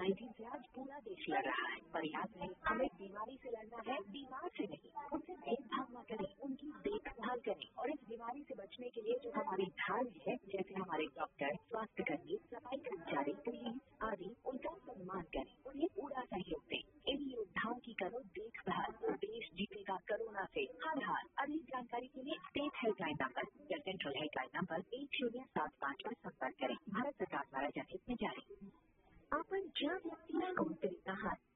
कोविड-19 से आज पूरा देश लड़ रहा है, पर याद रहे हमें बीमारी से लड़ना है, बीमार से नहीं। उनसे भेदभाव न करें, उनकी देखभाल करें और इस बीमारी से बचने के लिए जो हमारी धर्म है, जैसे हमारे डॉक्टर, स्वास्थ्य कर्मी, सफाई कर्मचारी, पुलिस आदि, उनका सम्मान करें, उन्हें पूरा सहयोग दें। इन योद्धाओं की करो देखभाल, तो देश जीतेगा कोरोना से हर हाल। अधिक जानकारी के लिए स्टेट हेल्पलाइन नंबर या सेंट्रल हेल्पलाइन नंबर 1075 पर संपर्क करें। भारत सरकार द्वारा जनहित में जारी। आपण ज्या व्यक्तीला कोणतरी आहात